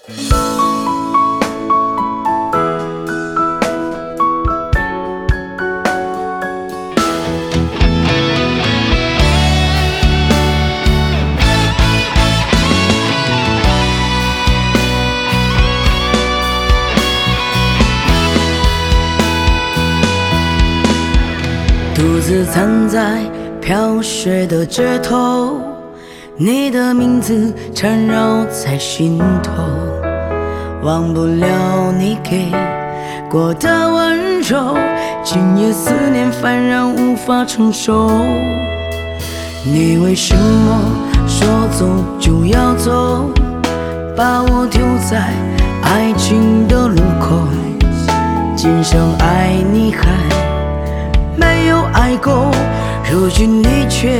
独自站在飘雪的街头，你的名字缠绕在心头，忘不了你给过的温柔，今夜思念幡然无法承受。你为什么说走就要走，把我丢在爱情的路口，今生爱你还没有爱够，如今你却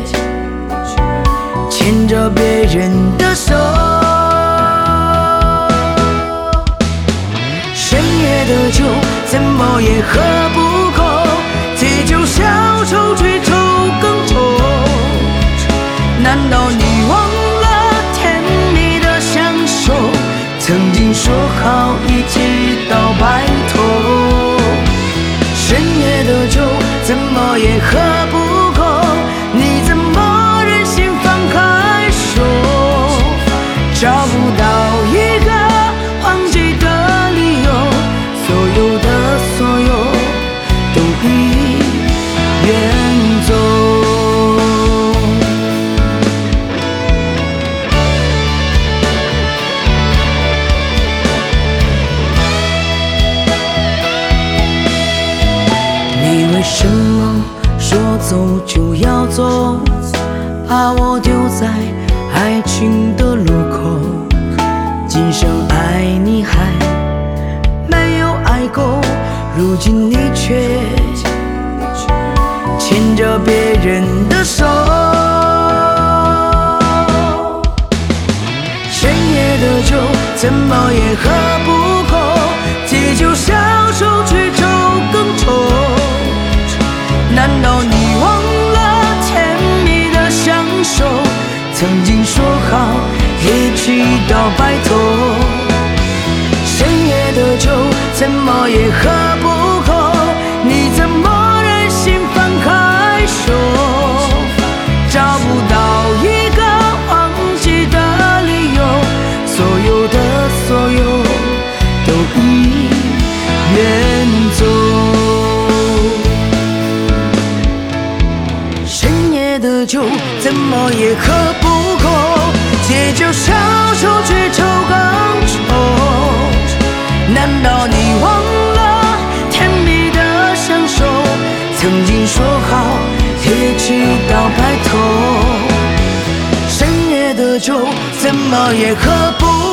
牵着别人的手。深夜的酒怎么也喝不够，借酒消愁却愁更愁。难道你忘了甜蜜的相守，曾经说好一直到白头。深夜的酒怎么也喝不够，你怎么忍心放开手，找不到一个忘记的理由，所有的所有都已远走。为什么说走就要走，把我丢在爱情的路口，今生爱你还没有爱够，如今你却牵着别人的手。深夜的酒怎么也喝不够，借酒消愁却愁更愁。难道你忘了甜蜜的相守，曾经说好一起到白头。深夜的酒怎么也喝不够，你怎么忍心放开手，找不到一个忘记的理由，所有的所有都已远走。的酒怎么也喝不够，借酒消愁却愁更愁。难道你忘了甜蜜的相守，曾经说好一起到白头。深夜的酒怎么也喝不够，